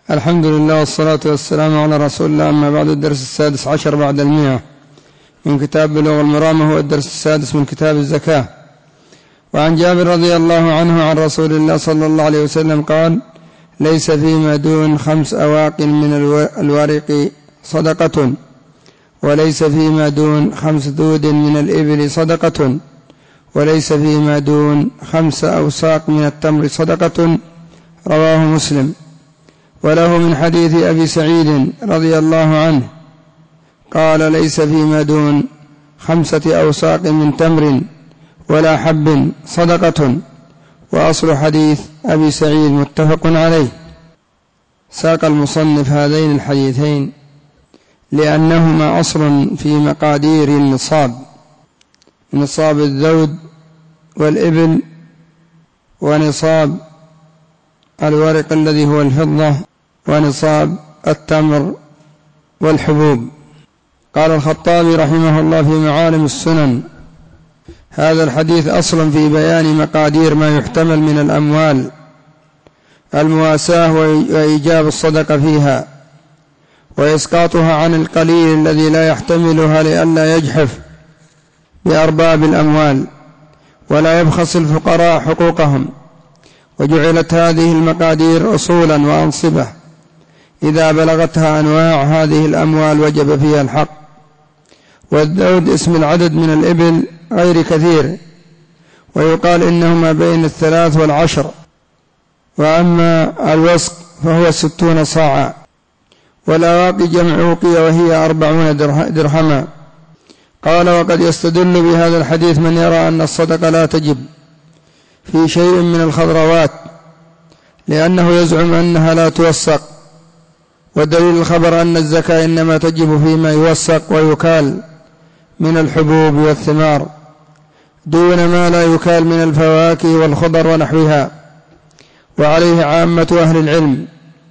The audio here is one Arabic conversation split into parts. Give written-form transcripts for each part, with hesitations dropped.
الحمد لله والصلاة والسلام على رسول الله. أما بعد، الدرس 16 بعد 100 من كتاب بلوغ المرام، هو الدرس 6 من كتاب الزكاة. وعن جابر رضي الله عنه عن رسول الله صلى الله عليه وسلم قال: ليس فيما دون 5 أواق من الورق صدقة، وليس فيما دون 5 دود من الإبل صدقة، وليس فيما دون 5 أوساق من التمر صدقة. رواه مسلم. وله من حديث أبي سعيد رضي الله عنه قال: ليس فيما دون 5 أوساق من تمر ولا حب صدقة. وأصل حديث أبي سعيد متفق عليه. ساق المصنف هذين الحديثين لأنهما أصل في مقادير النصاب: نصاب الذود والإبل، ونصاب الورق الذي هو الفضة، ونصاب التمر والحبوب. قال الخطابي رحمه الله في معالم السنن: هذا الحديث أصل في بيان مقادير ما يحتمل من الأموال، المواساة وإيجاب الصدقة فيها، وإسقاطها عن القليل الذي لا يحتملها لئلا يجحف بأرباب الأموال ولا يبخس الفقراء حقوقهم. وجعلت هذه المقادير أصولا وأنصبة، إذا بلغتها أنواع هذه الأموال وجب فيها الحق. والذود اسم العدد من الإبل غير كثير، ويقال إنهما بين 3 و10. وأما الوسق فهو 60 صاعا. والأواقي جمع أوقية، وهي 40 درهما. قال: وقد يستدل بهذا الحديث من يرى أن الصدقة لا تجب في شيء من الخضروات، لأنه يزعم أنها لا توسق. ودليل الخبر أن الزكاة إنما تجب فيما يوسق ويكال من الحبوب والثمار، دون ما لا يكال من الفواكه والخضر ونحوها. وعليه عامة أهل العلم،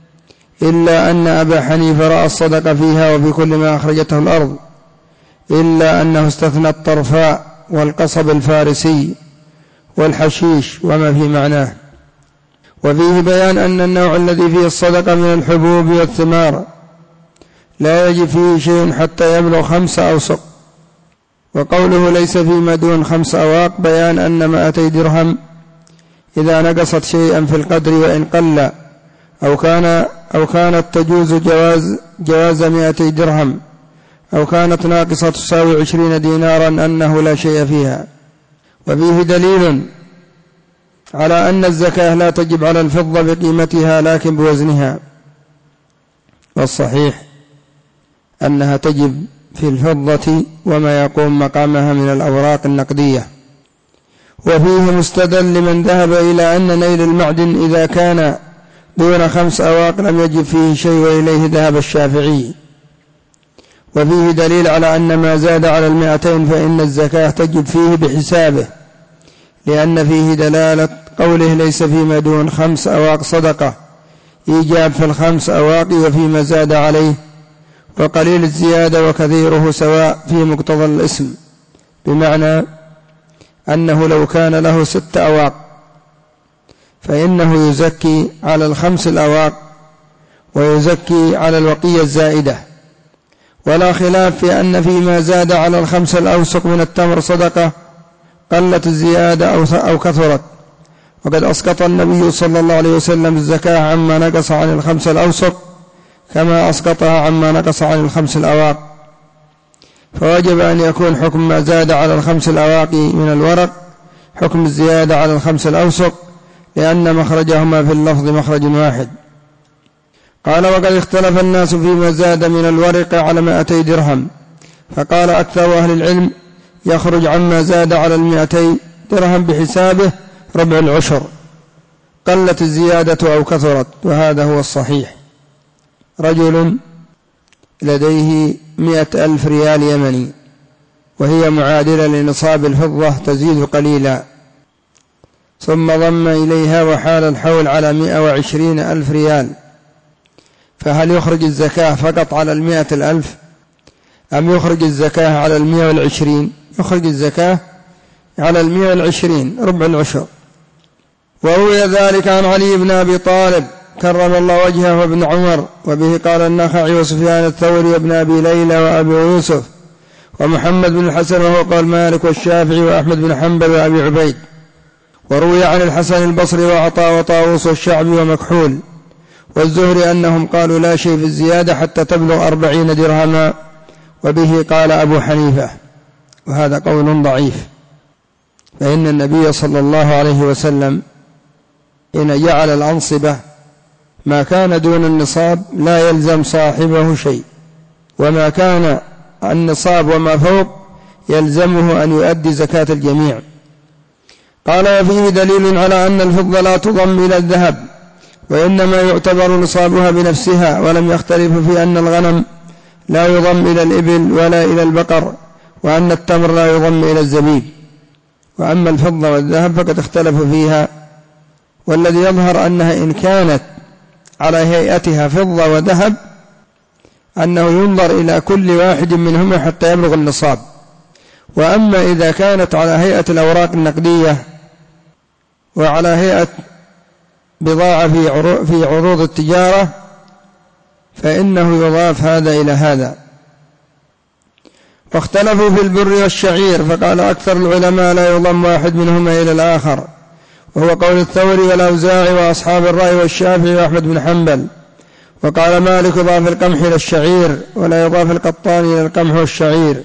إلا أن أبا حنيفة رأى الصدقة فيها وفي كل ما أخرجته الأرض، إلا أنه استثنى الطرفاء والقصب الفارسي والحشيش وما في معناه. وفيه بيان أن النوع الذي فيه الصدقة من الحبوب والثمار لا يجب فيه شيء حتى يبلغ 5 أوسق. وقوله ليس فيما دون 5 أواق بيان أن 200 درهم إذا نقصت شيئا في القدر وإن قل أو كانت تجوز جواز 200 درهم، أو كانت ناقصة تساوي 20 دينارا أنه لا شيء فيها. وفيه دليل على أن الزكاة لا تجب على الفضة بقيمتها لكن بوزنها، والصحيح أنها تجب في الفضة وما يقوم مقامها من الأوراق النقدية. وفيه مستدل من ذهب إلى أن نيل المعدن إذا كان دون 5 أواق لم يجب فيه شيء، وإليه ذهب الشافعي. وفيه دليل على أن ما زاد على 200 فإن الزكاة تجب فيه بحسابه، لأن فيه دلالة قوله ليس فيما دون 5 أواق صدقة، إيجاب في 5 أواق وفيما زاد عليه. وقليل الزيادة وكثيره سواء في مقتضى الاسم، بمعنى أنه لو كان له 6 أواق فإنه يزكي على 5 الأواق ويزكي على الوقية الزائدة. ولا خلاف في أن فيما زاد على 5 الأوسق من التمر صدقة، قلت الزيادة أو كثرت. وقد أسقط النبي صلى الله عليه وسلم الزكاة عما نقص عن 5 الأوسق، كما أسقطها عما نقص عن 5 الأواق. فوجب أن يكون حكم ما زاد على 5 الأواق من الورق حكم الزيادة على 5 الأوسق، لأن مخرجهما في اللفظ مخرج واحد. قال: وقد اختلف الناس فيما زاد من الورق على 200 درهم، فقال أكثر أهل العلم يخرج عما زاد على 200 درهم بحسابه ربع العشر، قلت الزيادة أو كثرت، وهذا هو الصحيح. رجل لديه 100,000 ريال يمني، وهي معادلة لنصاب الفضة تزيد قليلا، ثم ضم إليها وحال الحول على 120,000 ريال، فهل يخرج الزكاة فقط على 100,000 أم يخرج الزكاة على 120؟ يخرج الزكاة على 120 ربع العشر. وروي ذلك عن علي بن أبي طالب كرم الله وجهه وابن عمر. وبه قال النخعي وسفيان الثوري وابن أبي ليلى وأبي يوسف ومحمد بن الحسن، وهو قال مالك والشافعي وأحمد بن حنبل وأبي عبيد. وروي عن الحسن البصري وعطاء وطاووس والشعبي ومكحول والزهري أنهم قالوا لا شيء في الزيادة حتى تبلغ 40 درهما. وبه قال أبو حنيفة، وهذا قول ضعيف، فإن النبي صلى الله عليه وسلم إن جعل الأنصبة ما كان دون النصاب لا يلزم صاحبه شيء، وما كان النصاب وما فوق يلزمه أن يؤدي زكاة الجميع. قال وفيه دليل على أن الفضة لا تضم إلى الذهب، وإنما يعتبر نصابها بنفسها، ولم يختلف في أن الغنم لا يضم إلى الإبل ولا إلى البقر، وأن التمر لا يضم إلى الزبيب. وأما الفضة والذهب فقد اختلفوا فيها، والذي يظهر أنها إن كانت على هيئتها فضة وذهب أنه ينظر إلى كل واحد منهما حتى يبلغ النصاب. وأما إذا كانت على هيئة الأوراق النقدية وعلى هيئة بضاعة في عروض التجارة فإنه يضاف هذا إلى هذا. واختلفوا في البر والشعير، فقال أكثر العلماء لا يضم واحد منهما إلى الآخر، وهو قول الثوري والأوزاعي وأصحاب الرأي والشافعي وأحمد بن حنبل. وقال مالك يضاف القمح إلى الشعير ولا يضاف القطان إلى القمح والشعير.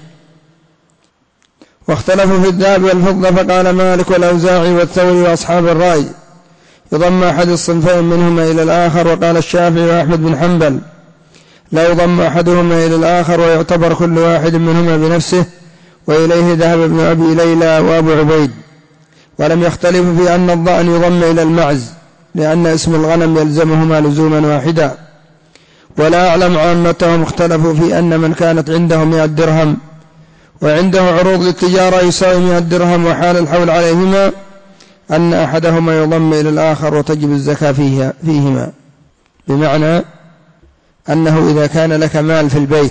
واختلفوا في الذهب والفضة، فقال مالك والأوزاعي والثوري وأصحاب الرأي يضم أحد الصنفين منهما إلى الآخر. وقال الشافعي وأحمد بن حنبل لا يضم أحدهما إلى الآخر، ويعتبر كل واحد منهما بنفسه، وإليه ذهب ابن أبي ليلى وأبو عبيد. ولم يختلفوا في أن الضأن يضم إلى المعز، لأن اسم الغنم يلزمهما لزوما واحدا. ولا أعلم عامتهم اختلفوا في أن من كانت عنده 100 درهم وعنده عروض للتجارة يساوي 100 درهم وحال الحول عليهما أن أحدهما يضم إلى الآخر وتجب الزكاة فيهما. بمعنى أنه إذا كان لك مال في البيت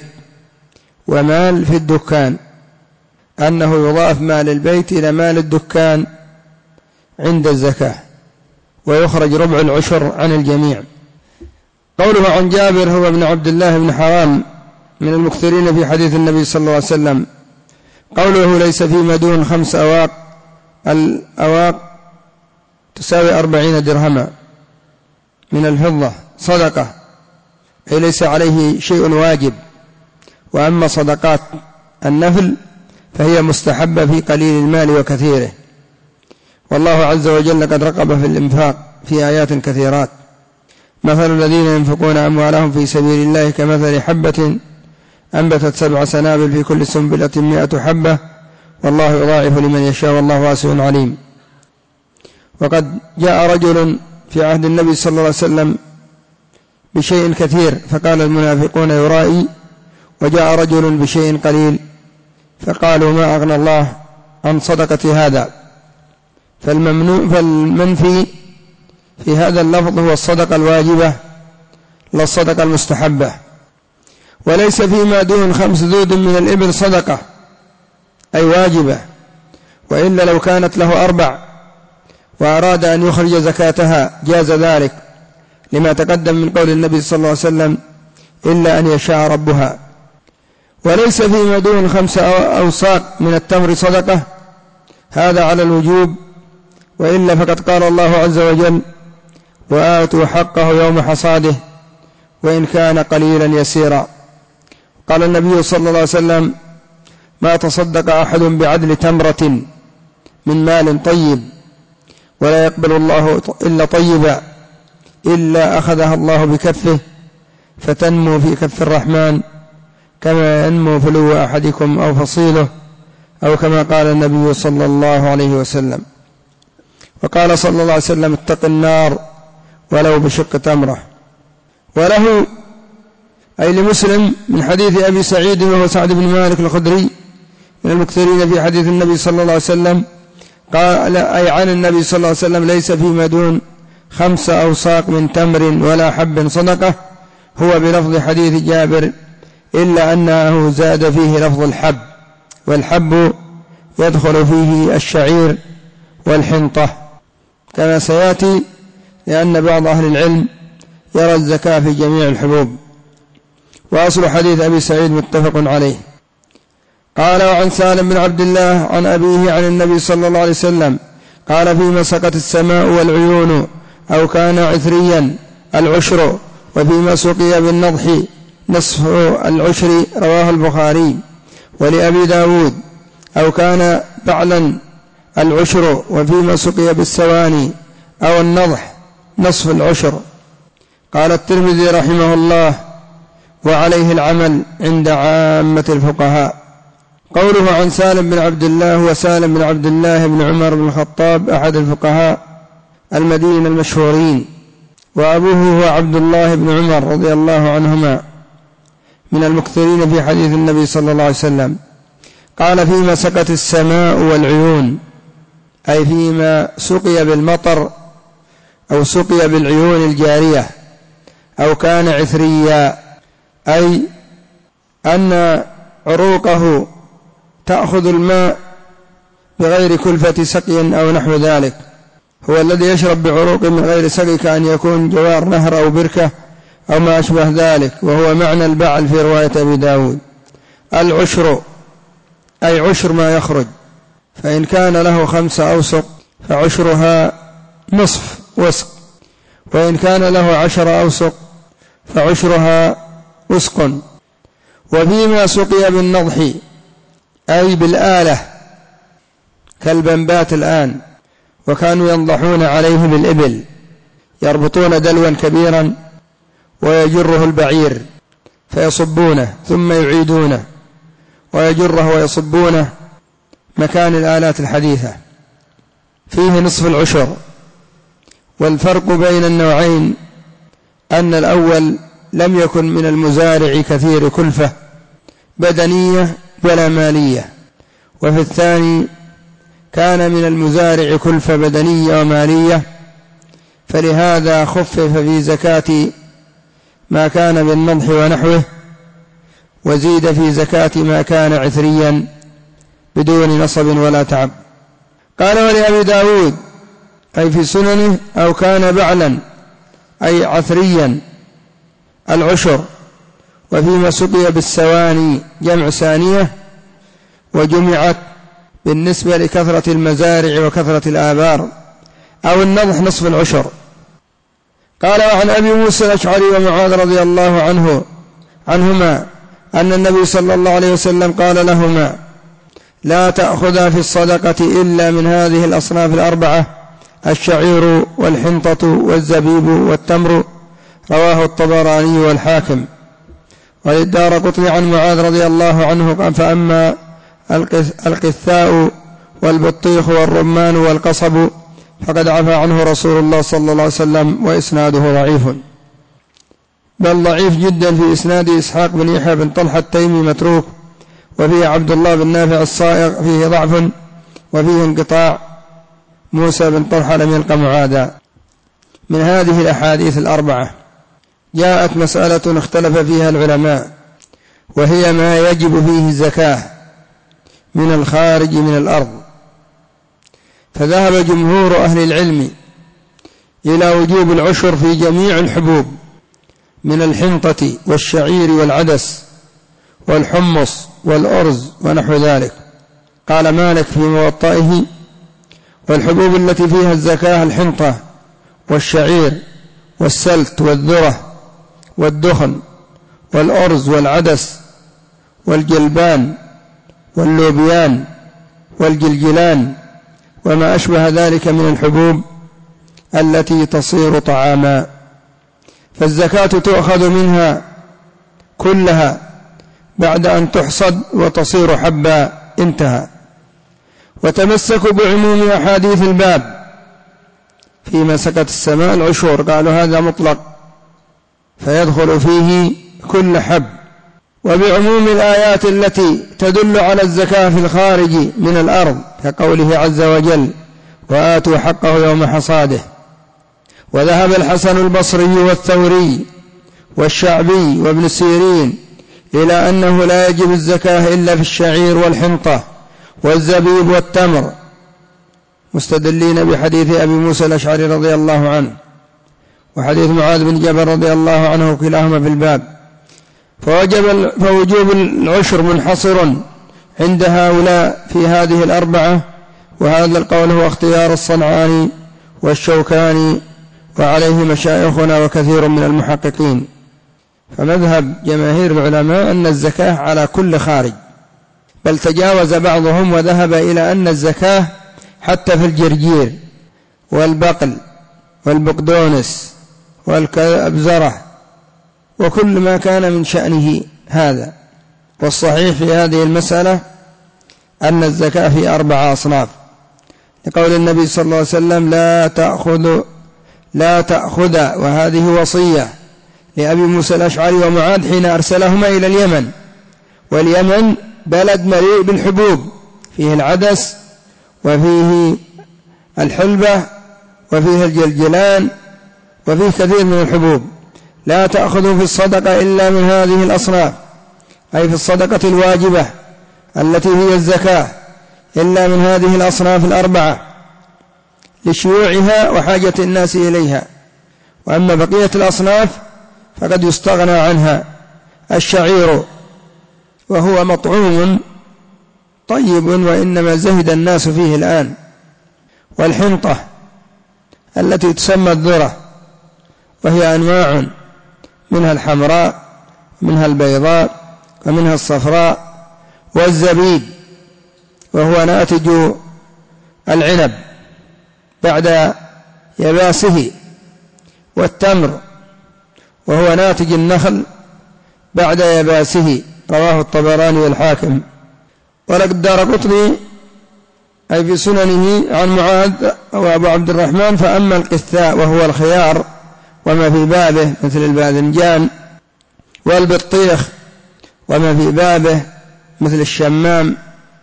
ومال في الدكان أنه يضاف مال البيت إلى مال الدكان عند الزكاة، ويخرج ربع العشر عن الجميع. قوله عن جابر هو ابن عبد الله بن حرام من المكثرين في حديث النبي صلى الله عليه وسلم. قوله ليس فيما دون 5 أواق، الأواق تساوي 40 درهما من الفضة صدقة، أي ليس عليه شيء واجب. وأما صدقات النفل فهي مستحبة في قليل المال وكثيره. والله عز وجل قد رقب في الإنفاق في آيات كثيرات. مثل الذين ينفقون أموالهم في سبيل الله كمثل حبة أنبتت 7 سنابل في كل سنبلة 100 حبة والله يضاعف لمن يشاء والله واسع عليم. وقد جاء رجل في عهد النبي صلى الله عليه وسلم بشيء كثير فقال المنافقون يرائي، وجاء رجل بشيء قليل فقالوا ما أغنى الله عن صدقة هذا. فالمنفي في هذا اللفظ هو الصدقة الواجبة لا الصدقة المستحبة. وليس فيما دون 5 ذود من الإبل صدقة أي واجبة، وإلا لو كانت له 4 وأراد أن يخرج زكاتها جاز ذلك، لما تقدم من قول النبي صلى الله عليه وسلم إلا أن يشاء ربها. وليس فيما دون 5 أوساق من التمر صدقة، هذا على الوجوب، وإلا فقد قال الله عز وجل وآتوا حقه يوم حصاده وإن كان قليلا يسيرا. قال النبي صلى الله عليه وسلم ما تصدق أحد بعدل تمرة من مال طيب ولا يقبل الله إلا طيبا إلا أخذها الله بكفه فتنمو في كف الرحمن كما ينمو فلو أحدكم أو فصيله، أو كما قال النبي صلى الله عليه وسلم. وقال صلى الله عليه وسلم اتق النار ولو بشق تمرة. وله أي لمسلم من حديث أبي سعيد وهو سعد بن مالك الخدري من المكثرين في حديث النبي صلى الله عليه وسلم قال أي عن النبي صلى الله عليه وسلم ليس فيما دون 5 أوساق من تمر ولا حب صدقة، هو بلفظ حديث جابر إلا أنه زاد فيه لفظ الحب، والحب يدخل فيه الشعير والحنطة كما سيأتي، لأن بعض أهل العلم يرى الزكاة في جميع الحبوب. وأصل حديث أبي سعيد متفق عليه. قال: وعن سالم بن عبد الله عن أبيه عن النبي صلى الله عليه وسلم قال: فيما سقت السماء والعيون أو كان عثريا العشر، وفيما سقي بالنضح نصف العشر. رواه البخاري. ولأبي داود: أو كان بعلا العشر، وفيما سقي بالسواني أو النضح نصف العشر. قال الترمذي رحمه الله: وعليه العمل عند عامة الفقهاء. قوله عن سالم بن عبد الله: وسالم بن عبد الله بن عمر بن الخطاب أحد الفقهاء المدينة المشهورين، وأبوه هو عبد الله بن عمر رضي الله عنهما من المكثرين في حديث النبي صلى الله عليه وسلم. قال: فيما سقت السماء والعيون، أي فيما سقي بالمطر أو سقي بالعيون الجارية، أو كان عثريا، أي أن عروقه تأخذ الماء بغير كلفة سقي أو نحو ذلك. هو الذي يشرب بعروق من غير سقي، كأن يكون جوار نهر أو بركة أو ما أشبه ذلك، وهو معنى البعل في رواية أبي داود. العشر أي عشر ما يخرج، فإن كان له 5 أوسق فعشرها نصف وسق، وإن كان له 10 أوسق فعشرها وسق. وفيما سقي بالنضح أي بالآلة كالبنبات الآن، وكانوا ينضحون عليه بالإبل، يربطون دلوا كبيرا ويجره البعير فيصبونه ثم يعيدونه ويجره ويصبونه مكان الآلات الحديثة. فيه نصف العشر. والفرق بين النوعين أن الأول لم يكن من المزارع كثير كلفة بدنية ولا مالية، وفي الثاني كان من المزارع كلفة بدنية ومالية، فلهذا خفف في زكاة ما كان بالنضح ونحوه، وزيد في زكاة ما كان عثريا بدون نصب ولا تعب. قال: ولأبي داود أي في سننه: أو كان بعلا أي عثريا العشر، وفيما سقي بالسواني جمع سانية، وجمعت بالنسبة لكثرة المزارع وكثرة الآبار، أو النضح نصف العشر. قال: وعن أبي موسى الأشعري ومعاذ رضي الله عنهما أن النبي صلى الله عليه وسلم قال لهما: لا تأخذا في الصدقة إلا من هذه الأصناف الأربعة: الشعير والحنطة والزبيب والتمر. رواه الطبراني والحاكم. وللدارقطني عن معاذ رضي الله عنه قال: فأما القثاء والبطيخ والرمان والقصب فقد عفى عنه رسول الله صلى الله عليه وسلم، وإسناده ضعيف، بل ضعيف جدا. في إسناد إسحاق بن يحيى بن طلحة التيمي متروك، وفيه عبد الله بن نافع الصائغ فيه ضعف، وفيه انقطاع. موسى بن طلحة لم يلق معاذا. من هذه الأحاديث الأربعة جاءت مسألة اختلف فيها العلماء، وهي ما يجب فيه الزكاة من الخارج من الأرض. فذهب جمهور أهل العلم إلى وجوب العشر في جميع الحبوب من الحنطة والشعير والعدس والحمص والأرز ونحو ذلك. قال مالك في موطئه: والحبوب التي فيها الزكاة الحنطة والشعير والسلت والذرة والدخن والأرز والعدس والجلبان واللوبيان والجلجلان وما أشبه ذلك من الحبوب التي تصير طعاما، فالزكاة تؤخذ منها كلها بعد أن تحصد وتصير حبا. انتهى. وتمسكوا بعموم أحاديث الباب: فيما سقت السماء العشور، قالوا هذا مطلق فيدخل فيه كل حب، وبعموم الآيات التي تدل على الزكاة في الخارج من الأرض، كقوله عز وجل: وآتوا حقه يوم حصاده. وذهب الحسن البصري والثوري والشعبي وابن سيرين إلى أنه لا يجب الزكاة إلا في الشعير والحنطة والزبيب والتمر، مستدلين بحديث أبي موسى الأشعري رضي الله عنه. وحديث معاذ بن جبل رضي الله عنه كلاهما في الباب. فوجوب العشر منحصر عند هؤلاء في هذه الأربعة، وهذا القول هو اختيار الصنعاني والشوكاني وعليه مشايخنا وكثير من المحققين. فمذهب جماهير العلماء أن الزكاة على كل خارج، بل تجاوز بعضهم وذهب إلى أن الزكاة حتى في الجرجير والبقل والبقدونس والأبزرة وكل ما كان من شأنه هذا. والصحيح في هذه المسألة أن الزكاة في 4 أصناف، لقول النبي صلى الله عليه وسلم لا تأخذ، وهذه وصية لأبي موسى الأشعري ومعاذ حين أرسلهما إلى اليمن، واليمن بلد مليء بالحبوب، فيه العدس وفيه الحلبة وفيه الجلجلان وفيه كثير من الحبوب. لا تأخذوا في الصدقة إلا من هذه الأصناف، أي في الصدقة الواجبة التي هي الزكاة، إلا من هذه الأصناف 4 لشيوعها وحاجة الناس إليها. وأما بقية الأصناف فقد يستغنى عنها. الشعير وهو مطعوم طيب وإنما زهد الناس فيه الآن، والحنطة التي تسمى الذرة، وهي أنواع منها الحمراء ومنها البيضاء ومنها الصفراء، والزبيب وهو ناتج العنب بعد يباسه، والتمر وهو ناتج النخل بعد يباسه، رواه الطبراني والحاكم. ولقد الدارقطني أي في سننه عن معاذ وأبو عبد الرحمن: فأما القثاء وهو الخيار وما في بابه مثل الباذنجان، والبطيخ وما في بابه مثل الشمام،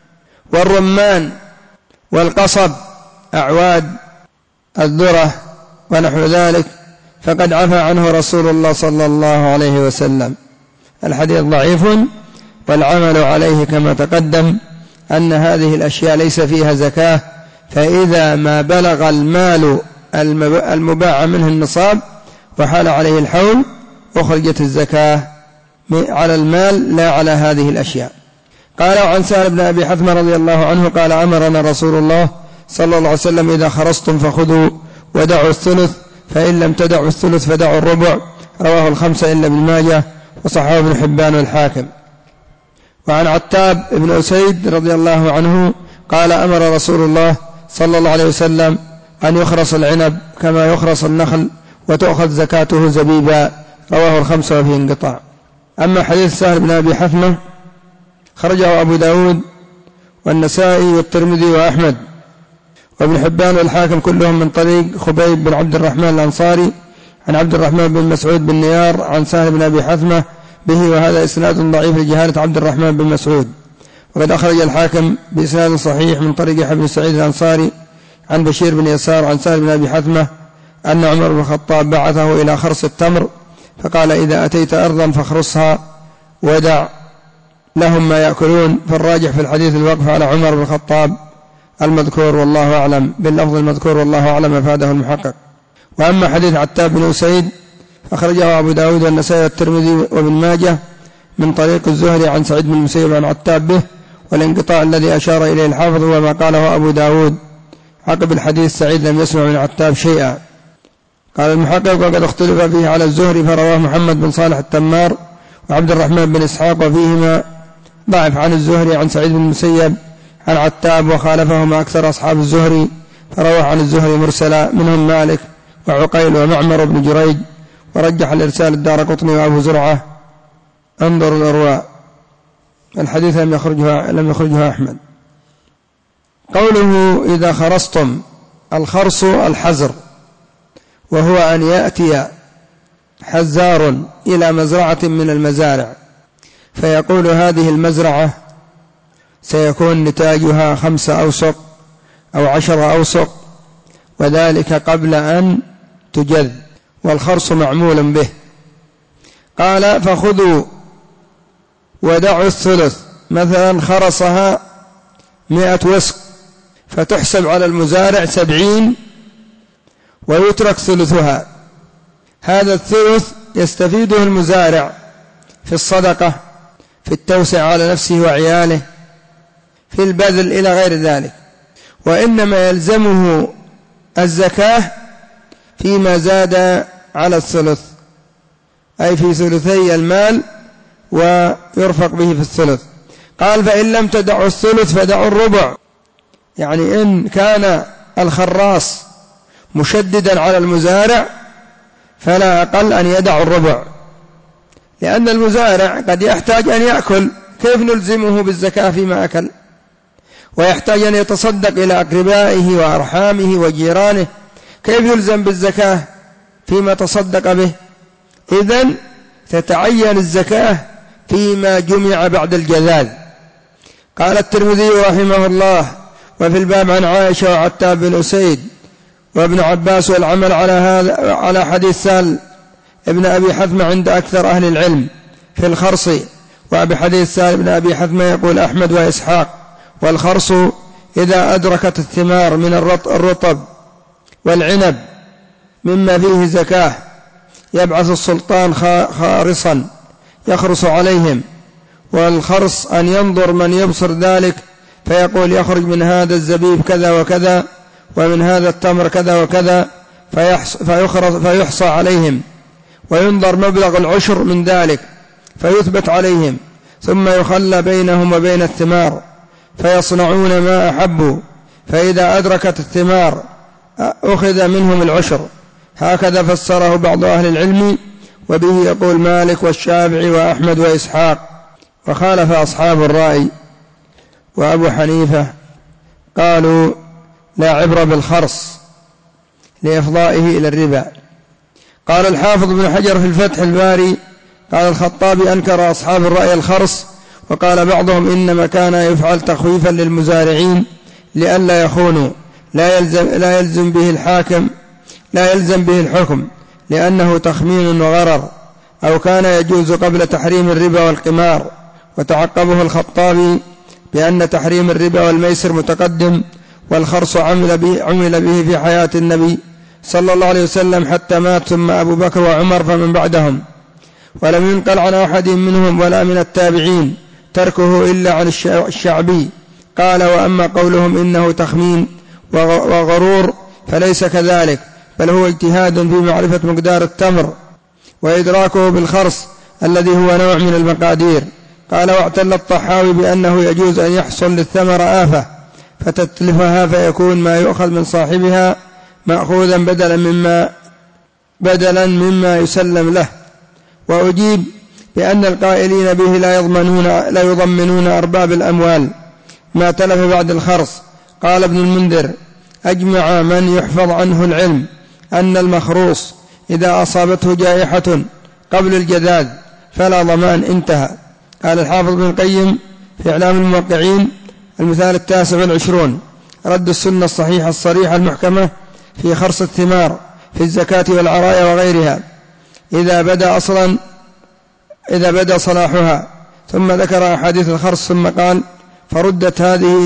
والرمان والقصب أعواد الذرة ونحو ذلك، فقد عفى عنه رسول الله صلى الله عليه وسلم. الحديث ضعيف، والعمل عليه كما تقدم أن هذه الأشياء ليس فيها زكاة، فإذا ما بلغ المال المباع منه النصاب وحال عليه الحول أخرجت الزكاة على المال لا على هذه الأشياء. قال: عن سهل بن أبي حثمة رضي الله عنه قال: أمرنا رسول الله صلى الله عليه وسلم: إذا خرصتم فخذوا ودعوا الثلث، فإن لم تدعوا الثلث فدعوا الربع. رواه 5 إلا ابن ماجه، وصححه ابن حبان والحاكم. وعن عتاب بن أسيد رضي الله عنه قال: أمر رسول الله صلى الله عليه وسلم أن يخرص العنب كما يخرص النخل وتأخذ زكاته زبيبا. رواه 5 وفيه انقطاع. أما حديث سهل بن أبي حثمة خرجه أبو داود والنسائي والترمذي وأحمد وابن حبان والحاكم كلهم من طريق خبيب بن عبد الرحمن الأنصاري عن عبد الرحمن بن مسعود بن نيار عن سهل بن أبي حثمة به، وهذا إسناد ضعيف لجهالة عبد الرحمن بن مسعود. وقد أخرج الحاكم بإسناد صحيح من طريق يحيى بن سعيد الأنصاري عن بشير بن يسار عن سهل بن أبي حثمة أن عمر بن الخطاب بعثه إلى خرص التمر، فقال: إذا أتيت أرضا فاخرصها ودع لهم ما يأكلون. فالراجح في الحديث الوقف على عمر بن الخطاب المذكور والله أعلم، باللفظ المذكور والله أعلم أفاده المحقق. وأما حديث عتاب بن أسيد فأخرجه أبو داود والنسائي والترمذي وابن ماجه من طريق الزهري عن سعيد بن المسيب عن عتاب به، والانقطاع الذي أشار إليه الحافظ وما قاله أبو داود عقب الحديث: سعيد لم يسمع من عتاب شيئا. قال المحقق: وقد اختلف فيه على الزهري، فرواه محمد بن صالح التمار وعبد الرحمن بن إسحاق، وفيهما ضعف عن الزهري عن سعيد بن المسيب عن عتاب، وخالفهما أكثر أصحاب الزهري، فرواه عن الزهري مرسلا منهم مالك وعقيل ومعمر بن جريج، ورجح الإرسال الدارقطني وأبو زرعة. انظر الأرواء. الحديث لم يخرجها أحمد. قوله: إذا خرصتم، الخرص الحزر، وهو أن يأتي حزار إلى مزرعة من المزارع فيقول: هذه المزرعة سيكون نتاجها 5 أوسق أو 10 أوسق، وذلك قبل أن تجذ، والخرص معمول به. قال: فخذوا ودعوا الثلث، مثلا خرصها 100 وسق، فتحسب على المزارع 70 ويترك ثلثها، هذا الثلث يستفيده المزارع في الصدقة، في التوسع على نفسه وعياله، في البذل إلى غير ذلك، وإنما يلزمه الزكاة فيما زاد على الثلث، أي في ثلثي المال ويرفق به في الثلث. قال فإن لم تدعوا الثلث فدعوا الربع، يعني إن كان الخراص مشددا على المزارع فلا أقل أن يدع الربع، لأن المزارع قد يحتاج أن يأكل، كيف نلزمه بالزكاة فيما أكل؟ ويحتاج أن يتصدق إلى أقربائه وأرحامه وجيرانه، كيف يلزم بالزكاة فيما تصدق به؟ إذن تتعين الزكاة فيما جمع بعد الجذاذ. قال الترمذي رحمه الله: وفي الباب عن عائشة وعتاب بن أسيد وابن عباس والعمل على حديث سهل ابن أبي حثمة عند أكثر أهل العلم في الخرص، وأبي حديث سهل ابن أبي حثمة يقول أحمد وإسحاق: والخرص إذا أدركت الثمار من الرطب والعنب مما فيه زكاة يبعث السلطان خارصا يخرص عليهم، والخرص أن ينظر من يبصر ذلك فيقول يخرج من هذا الزبيب كذا وكذا ومن هذا التمر كذا وكذا، فيحصى عليهم وينظر مبلغ العشر من ذلك فيثبت عليهم، ثم يخلى بينهم وبين الثمار فيصنعون ما أحبوا، فإذا أدركت الثمار أخذ منهم العشر. هكذا فسره بعض أهل العلم، وبه يقول مالك والشافعي وأحمد وإسحاق، وخالف أصحاب الرأي وأبو حنيفة قالوا لا عبرة بالخرص لإفضائه إلى الربا. قال الحافظ بن حجر في الفتح الباري: قال الخطابي أنكر أصحاب الرأي الخرص، وقال بعضهم إنما كان يفعل تخويفا للمزارعين لئلا يخونوا، لا يلزم به الحكم لأنه تخمين وغرر، أو كان يجوز قبل تحريم الربا والقمار. وتعقبه الخطابي بأن تحريم الربا والميسر متقدم، والخرص عمل به في حياة النبي صلى الله عليه وسلم حتى مات، ثم أبو بكر وعمر فمن بعدهم، ولم ينقل عن أحد منهم ولا من التابعين تركه إلا عن الشعبي. قال: وأما قولهم إنه تخمين وغرور فليس كذلك، بل هو اجتهاد في معرفة مقدار التمر وإدراكه بالخرص الذي هو نوع من المقادير. قال: واعتل الطحاوي بأنه يجوز أن يحصل للثمر آفة فتتلفها فيكون ما يؤخذ من صاحبها مأخوذا بدلا مما يسلم له. وأجيب بأن القائلين به لا يضمنون أرباب الأموال ما تلف بعد الخرص. قال ابن المنذر: أجمع من يحفظ عنه العلم أن المخروص إذا أصابته جائحة قبل الجذاذ فلا ضمان. انتهى. قال الحافظ بن القيم في إعلام الموقعين: المثال 29 رد السنة الصحيحة الصريحة المحكمة في خرص الثمار في الزكاة والعرايا وغيرها إذا بدا صلاحها. ثم ذكر أحاديث الخرص ثم قال: فردت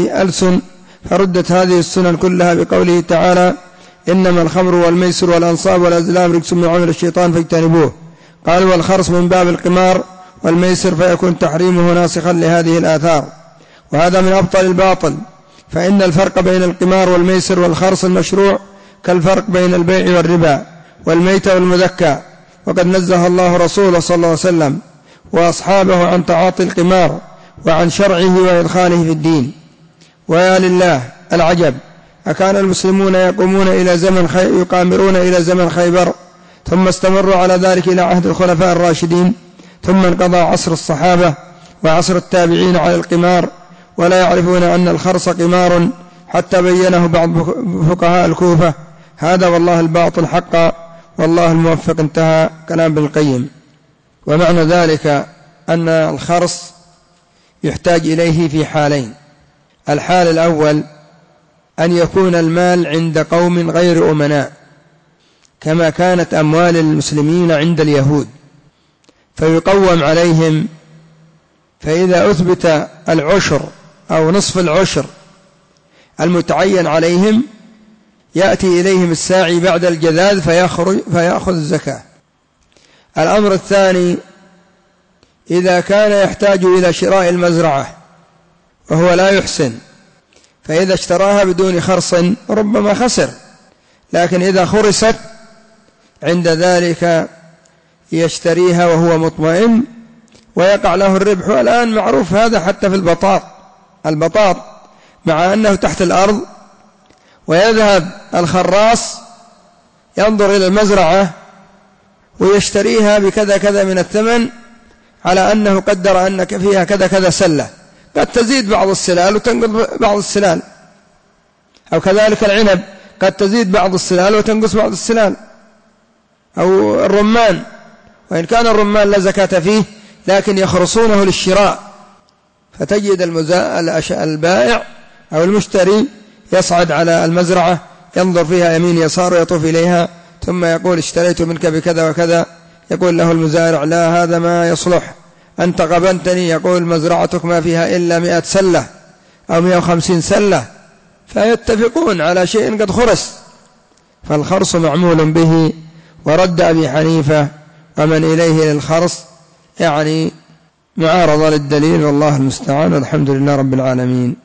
هذه السنن كلها بقوله تعالى: إنما الخمر والميسر والأنصاب والأزلام رجس من عمل الشيطان فاجتنبوه. قال: والخرص من باب القمار والميسر، فيكون تحريمه ناسخا لهذه الآثار، وهذا من أبطل الباطل، فإن الفرق بين القمار والميسر والخرص المشروع كالفرق بين البيع والربا والميت والمذكى، وقد نزه الله رسوله صلى الله عليه وسلم وأصحابه عن تعاطي القمار وعن شرعه وإدخاله في الدين. ويا لله العجب، أكان المسلمون يقامرون إلى زمن خيبر، ثم استمروا على ذلك إلى عهد الخلفاء الراشدين، ثم انقضى عصر الصحابة وعصر التابعين على القمار، ولا يعرفون أن الخرص قمار حتى بينه بعض فقهاء الكوفة. هذا والله الباطل حقا، والله الموفق. انتهى كلام ابن القيم. ومعنى ذلك أن الخرص يحتاج إليه في حالين: الحال الأول أن يكون المال عند قوم غير أمناء، كما كانت أموال المسلمين عند اليهود، فيقوم عليهم، فإذا أثبت العشر أو نصف العشر المتعين عليهم يأتي إليهم الساعي بعد الجذاذ فيأخذ الزكاة. الأمر الثاني: إذا كان يحتاج إلى شراء المزرعة وهو لا يحسن، فإذا اشتراها بدون خرص ربما خسر، لكن إذا خرست عند ذلك يشتريها وهو مطمئن ويقع له الربح. والآن معروف هذا حتى في البطاط مع أنه تحت الأرض، ويذهب الخراص ينظر إلى المزرعة ويشتريها بكذا كذا من الثمن، على أنه قدر أن فيها كذا كذا سلة، قد تزيد بعض السلال وتنقص بعض السلال، أو كذلك العنب قد تزيد بعض السلال وتنقص بعض السلال، أو الرمان، وإن كان الرمان لا زكاة فيه لكن يخرصونه للشراء، فتجد البائع أو المشتري يصعد على المزرعة ينظر فيها يمين يسار ويطوف إليها، ثم يقول اشتريت منك بكذا وكذا، يقول له المزارع لا هذا ما يصلح، أنت غبنتني، يقول مزرعتك ما فيها إلا 100 سلة أو 150 سلة، فيتفقون على شيء قد خرس، فالخرص معمول به. ورد أبي حنيفة ومن إليه للخرص يعني معارضة للدليل، والله المستعان، والحمد لله رب العالمين.